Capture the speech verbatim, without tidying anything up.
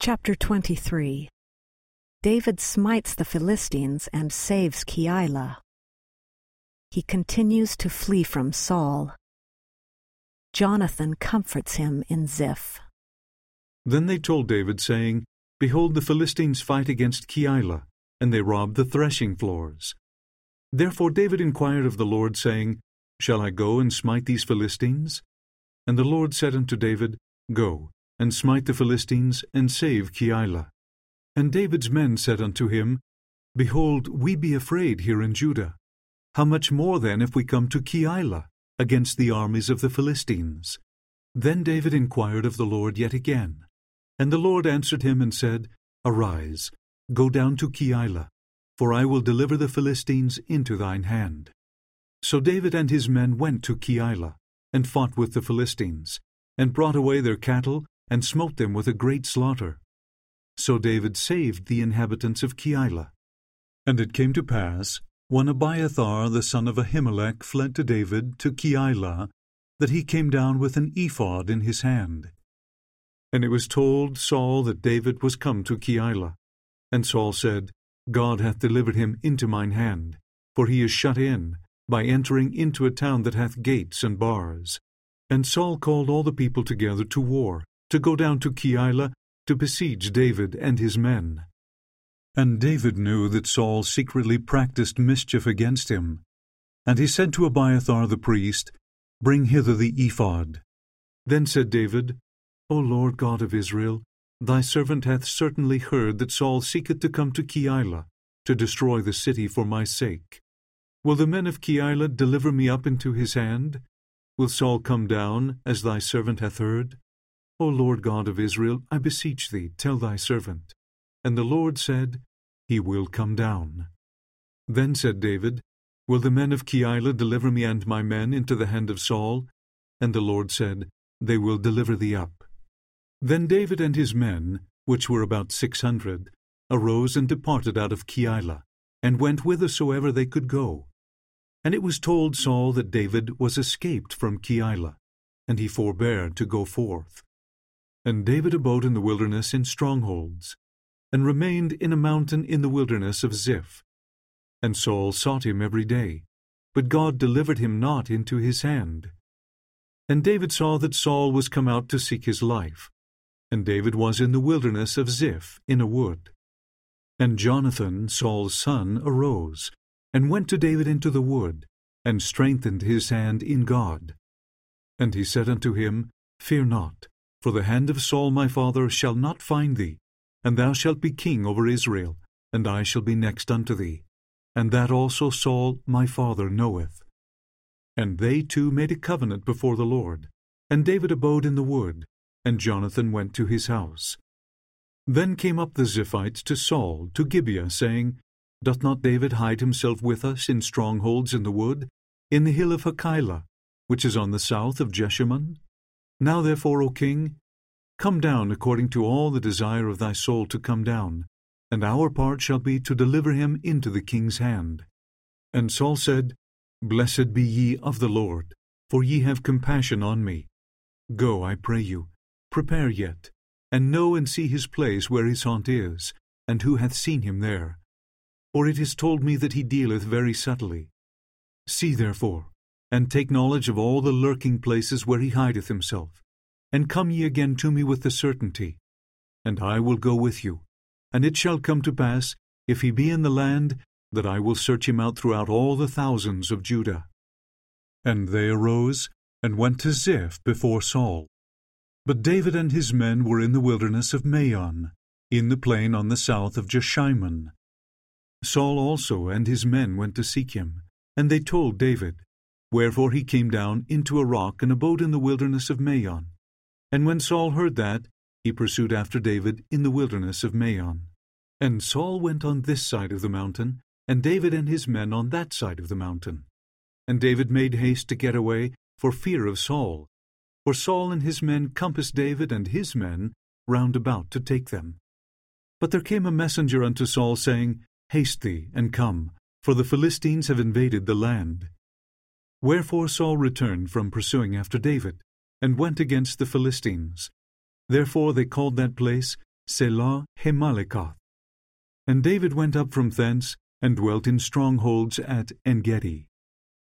Chapter twenty-three. David smites the Philistines and saves Keilah. He continues to flee from Saul. Jonathan comforts him in Ziph. Then they told David, saying, Behold, the Philistines fight against Keilah, and they rob the threshing floors. Therefore David inquired of the Lord, saying, Shall I go and smite these Philistines? And the Lord said unto David, Go, and smite the Philistines, and save Keilah. And David's men said unto him, Behold, we be afraid here in Judah. How much more then if we come to Keilah, against the armies of the Philistines? Then David inquired of the Lord yet again. And the Lord answered him and said, Arise, go down to Keilah, for I will deliver the Philistines into thine hand. So David and his men went to Keilah, and fought with the Philistines, and brought away their cattle, and smote them with a great slaughter. So David saved the inhabitants of Keilah. And it came to pass, when Abiathar the son of Ahimelech fled to David to Keilah, that he came down with an ephod in his hand. And it was told Saul that David was come to Keilah. And Saul said, God hath delivered him into mine hand, for he is shut in, by entering into a town that hath gates and bars. And Saul called all the people together to war, to go down to Keilah, to besiege David and his men. And David knew that Saul secretly practiced mischief against him. And he said to Abiathar the priest, Bring hither the ephod. Then said David, O Lord God of Israel, thy servant hath certainly heard that Saul seeketh to come to Keilah, to destroy the city for my sake. Will the men of Keilah deliver me up into his hand? Will Saul come down, as thy servant hath heard? O Lord God of Israel, I beseech thee, tell thy servant. And the Lord said, He will come down. Then said David, Will the men of Keilah deliver me and my men into the hand of Saul? And the Lord said, They will deliver thee up. Then David and his men, which were about six hundred, arose and departed out of Keilah, and went whithersoever they could go. And it was told Saul that David was escaped from Keilah, and he forbare to go forth. And David abode in the wilderness in strongholds, and remained in a mountain in the wilderness of Ziph. And Saul sought him every day, but God delivered him not into his hand. And David saw that Saul was come out to seek his life, and David was in the wilderness of Ziph in a wood. And Jonathan, Saul's son, arose, and went to David into the wood, and strengthened his hand in God. And he said unto him, Fear not, for the hand of Saul my father shall not find thee, and thou shalt be king over Israel, and I shall be next unto thee. And that also Saul my father knoweth. And they two made a covenant before the Lord, and David abode in the wood, and Jonathan went to his house. Then came up the Ziphites to Saul, to Gibeah, saying, Doth not David hide himself with us in strongholds in the wood, in the hill of Hachilah, which is on the south of Jeshimon? Now therefore, O king, come down according to all the desire of thy soul to come down, and our part shall be to deliver him into the king's hand. And Saul said, Blessed be ye of the Lord, for ye have compassion on me. Go, I pray you, prepare yet, and know and see his place where his haunt is, and who hath seen him there. For it is told me that he dealeth very subtly. See therefore, and take knowledge of all the lurking places where he hideth himself, and come ye again to me with the certainty. And I will go with you, and it shall come to pass, if he be in the land, that I will search him out throughout all the thousands of Judah. And they arose, and went to Ziph before Saul. But David and his men were in the wilderness of Maon, in the plain on the south of Jeshimon. Saul also and his men went to seek him, and they told David. Wherefore he came down into a rock and abode in the wilderness of Maon. And when Saul heard that, he pursued after David in the wilderness of Maon. And Saul went on this side of the mountain, and David and his men on that side of the mountain. And David made haste to get away for fear of Saul. For Saul and his men compassed David and his men round about to take them. But there came a messenger unto Saul, saying, Haste thee, and come, for the Philistines have invaded the land. Wherefore Saul returned from pursuing after David, and went against the Philistines. Therefore they called that place Selah Hemalekath. And David went up from thence, and dwelt in strongholds at En-gedi.